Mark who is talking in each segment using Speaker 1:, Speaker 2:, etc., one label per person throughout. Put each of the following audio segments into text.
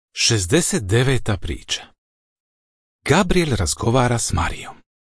Speaker 1: 69. priča. Gabriel razgovara s Marijom.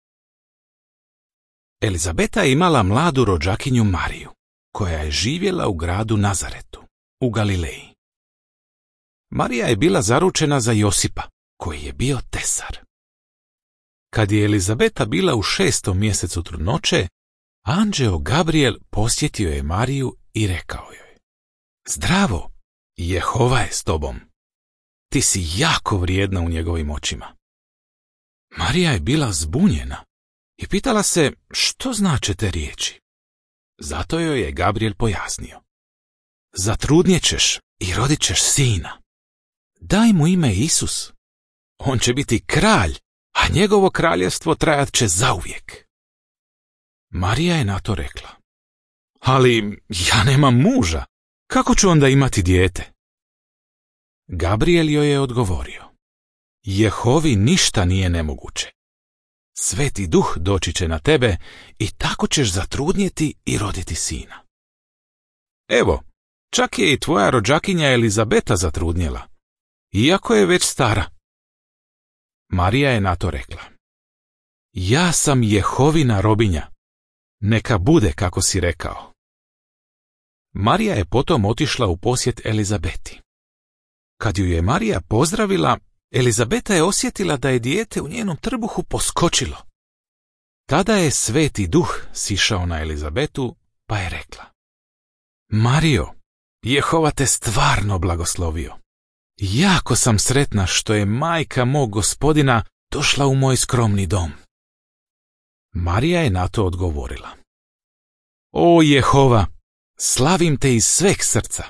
Speaker 1: Elizabeta je imala mladu rođakinju Mariju, koja je živjela u gradu Nazaretu, u Galileji. Marija je bila zaručena za Josipa, koji je bio tesar. Kad je Elizabeta bila u 6. mjesecu trudnoće, anđeo Gabriel posjetio je Mariju i rekao joj: Zdravo, Jehova je s tobom. Ti si jako vrijedna u njegovim očima. Marija je bila zbunjena i pitala se što znače te riječi. Zato joj je Gabriel pojasnio: Zatrudnjet ćeš i rodit ćeš sina. Daj mu ime Isus. On će biti kralj, a njegovo kraljevstvo trajat će zauvijek. Marija je na to rekla: Ali ja nemam muža, kako ću onda imati dijete? Gabriel joj je odgovorio: Jehovi ništa nije nemoguće. Sveti duh doći će na tebe i tako ćeš zatrudnjeti i roditi sina. Evo, čak je i tvoja rođakinja Elizabeta zatrudnjela, iako je već stara. Marija je na to rekla: Ja sam Jehovina robinja, neka bude kako si rekao. Marija je potom otišla u posjet Elizabeti. Kad ju je Marija pozdravila, Elizabeta je osjetila da je dijete u njenom trbuhu poskočilo. Tada je sveti duh sišao na Elizabetu, pa je rekla: Marijo, Jehova te stvarno blagoslovio. Jako sam sretna što je majka mog Gospodina došla u moj skromni dom. Marija je na to odgovorila: O Jehova, slavim te iz sveg srca.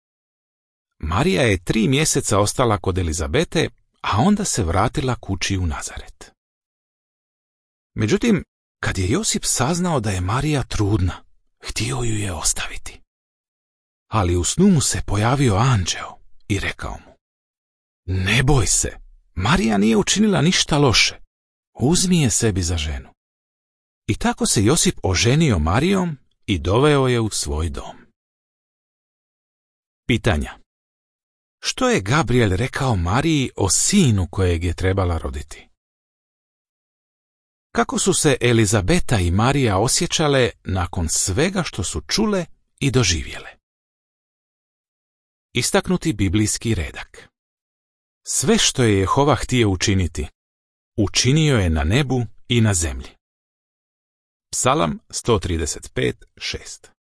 Speaker 1: Marija je 3 mjeseca ostala kod Elizabete, a onda se vratila kući u Nazaret. Međutim, kad je Josip saznao da je Marija trudna, htio ju je ostaviti. Ali u snu mu se pojavio anđeo i rekao mu: Ne boj se, Marija nije učinila ništa loše. Uzmi je sebi za ženu. I tako se Josip oženio Marijom i doveo je u svoj dom. Pitanja. Što je Gabriel rekao Mariji o sinu kojeg je trebala roditi? Kako su se Elizabeta i Marija osjećale nakon svega što su čule i doživjele? Istaknuti biblijski redak. Sve što je Jehova htio učiniti, učinio je na nebu i na zemlji. Psalam 135:6.